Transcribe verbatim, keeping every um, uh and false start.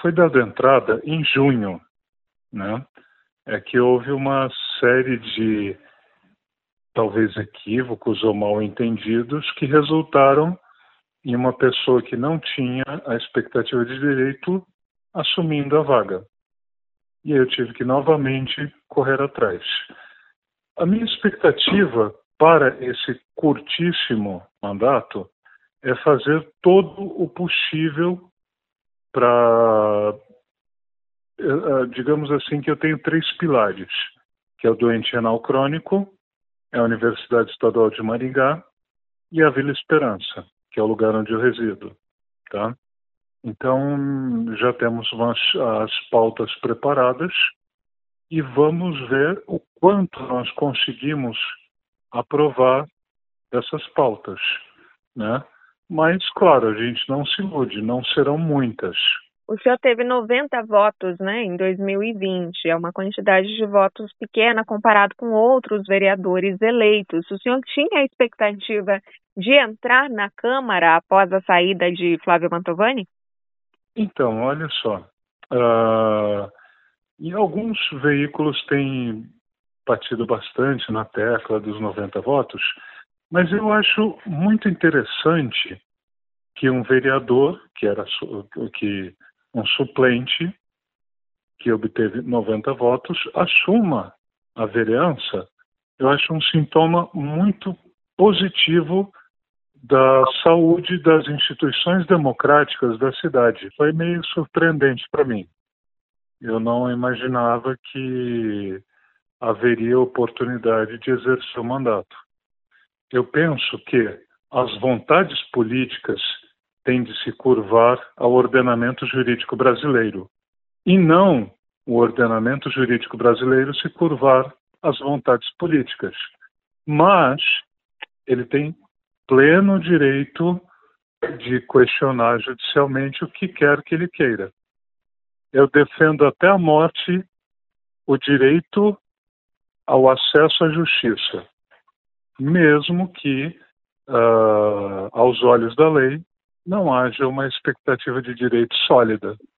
foi dado entrada em junho, né? É que houve uma série de, talvez, equívocos ou mal-entendidos que resultaram em uma pessoa que não tinha a expectativa de direito assumindo a vaga. E aí eu tive que novamente correr atrás. A minha expectativa para esse curtíssimo mandato é fazer todo o possível para, digamos assim, que eu tenho três pilares, que é o doente renal crônico, é a Universidade Estadual de Maringá e a Vila Esperança, que é o lugar onde eu resido, tá? Então, já temos umas, as pautas preparadas e vamos ver o quanto nós conseguimos aprovar essas pautas, né? Mas, claro, a gente não se ilude, não serão muitas. O senhor teve noventa votos, né, em dois mil e vinte. É uma quantidade de votos pequena comparado com outros vereadores eleitos. O senhor tinha a expectativa de entrar na Câmara após a saída de Flávio Mantovani? Então, olha só. Uh, e alguns veículos têm batido bastante na tecla dos noventa votos, mas eu acho muito interessante que um vereador, que era que um suplente, que obteve noventa votos, assuma a vereança. Eu acho um sintoma muito positivo da saúde das instituições democráticas da cidade. Foi meio surpreendente para mim. Eu não imaginava que haveria oportunidade de exercer o mandato. Eu penso que as vontades políticas têm de se curvar ao ordenamento jurídico brasileiro e não o ordenamento jurídico brasileiro se curvar às vontades políticas. Mas ele tem pleno direito de questionar judicialmente o que quer que ele queira. Eu defendo até a morte o direito ao acesso à justiça, mesmo que, uh, aos olhos da lei, não haja uma expectativa de direito sólida.